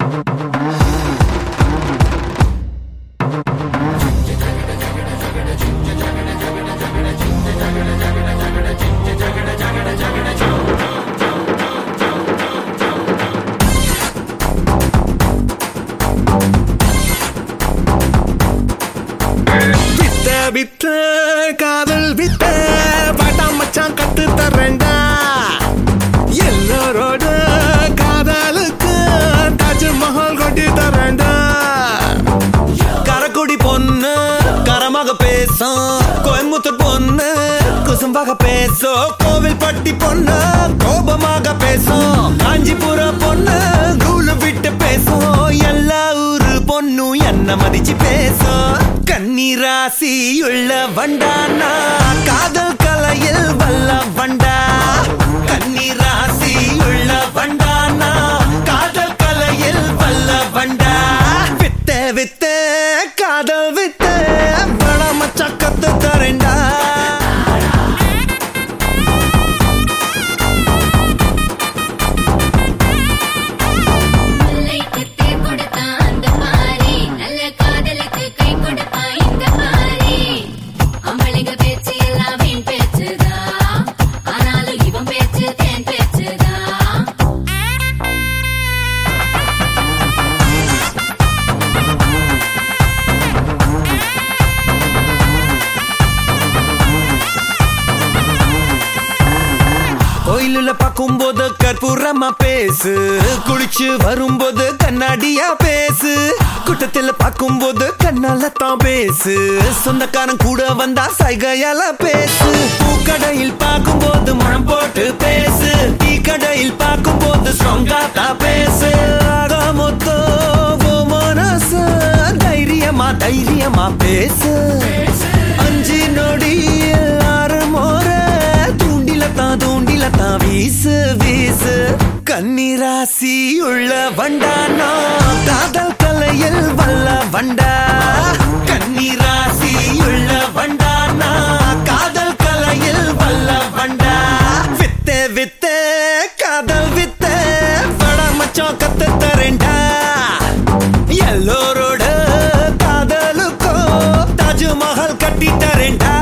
வித்த காதல் வித்த பாட்டா மச்சான் கத்து தரேன்டா எல்லாரோட காதலுக்கு தாஜ்மஹால் கொட்டி தரேன்டா கரக்குடி பொண்ணு கரமாக பேசும் கோயம்புத்தூர் பொண்ணு குசும்பாக பேசும் கோவில் பட்டி பொண்ணு கோபமாக பேசும் காஞ்சிபுர பொண்ணு கூலு விட்டு பேசும் எல்லா ஊரு பொண்ணு என்ன மதிச்சு பேசும் கண்ணீராசி உள்ள வண்டானா காதல் கலையில் வல்ல வண்டா கண்ணீராசி உள்ள வண்டானா காதல் கலையில் வல்ல வண்டா வித்த வித்த காதல் வித்த பட மச்சா கத்து தரேன்டா கோயிலுல பார்க்கும்போது கற்பூரமா பேசு குளிச்சு வரும்போது கண்ணாடியா பேசு கூட்டத்துல பார்க்கும்போது கண்ணால தான் பேசு சொந்தக்காரன் கூட வந்தா சைகையால பேசு பூக்கடையில் பார்க்கும்போது மனம் போட்டு பேசு டீ கடையில் பார்க்கும்போது ஸ்ட்ராங்கா தான் பேசு மொத்தோ மனசு தைரியமா தைரியமா பேசு அஞ்சு நொடி எல்லாரும் தூண்டிலத்தான் வீசு வீசு கண்ணீராசி உள்ள வண்டானா காதல் கலையில் வல்ல வண்டா கண்ணீராசி உள்ள வண்டானா காதல் கலையில் வல்ல வண்டா வித்த வித்த காதல் வித்த பட மச்சான் கத்து தரேன்டா எல்லோரோட காதலுக்கோ தாஜ்மஹால் கட்டி தரேன்டா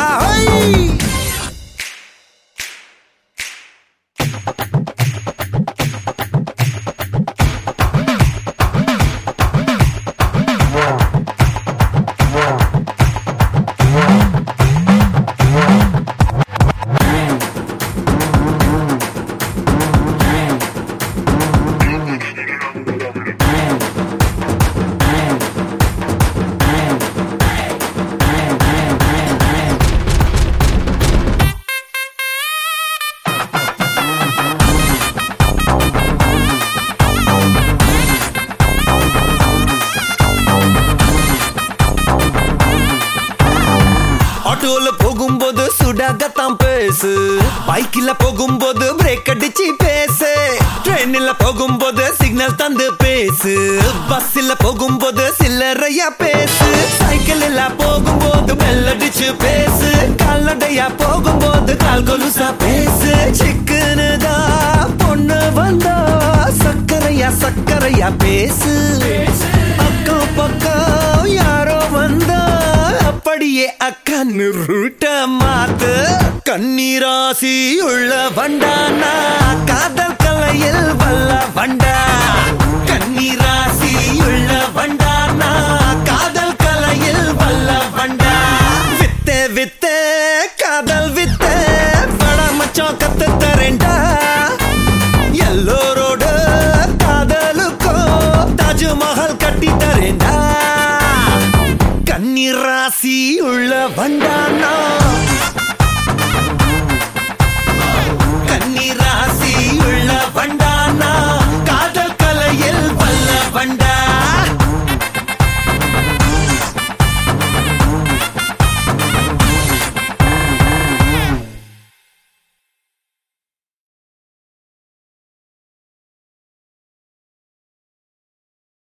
ஆட்டோல போகும்போது சுடாகத்தான் பேசு பைக்கில போகும்போது பிரேக் அடிச்சு பேசு ட்ரெயின்ல போகும்போது சிக்னல் தந்து பேசு பஸ்ல போகும்போது சில்லறையா பேசு சைக்கிள்ல போகும்போது பெல் அடிச்சு பேசு கால்நடையா போகும்போது கால் கொலுசா பேசு சிக்கனுதா பொண்ணு வந்தா சக்கரையா பேசு அக்கம் பக்கம் யாரோ வந்தா அப்படியே அக்கன்னு ரூட்ட மாத்து கண்ணீராசி உள்ள வண்டானா காதல் கலையில் வல்ல வண்டா கண்ணீராசி உள்ள வண்டானா காதல் கலையில் வல்ல வண்டா வித்த வித்த காதல் வித்த பட மச்சான் கத்து தரேன்டா எல்லோரோட காதலுக்கோ தாஜ்மஹால் கட்டி தரேன்டா கண்ணீராசி உள்ள வண்டானா கண்ணீராசி உள்ள வண்டானா காதல் கலையில் வல்ல வண்டா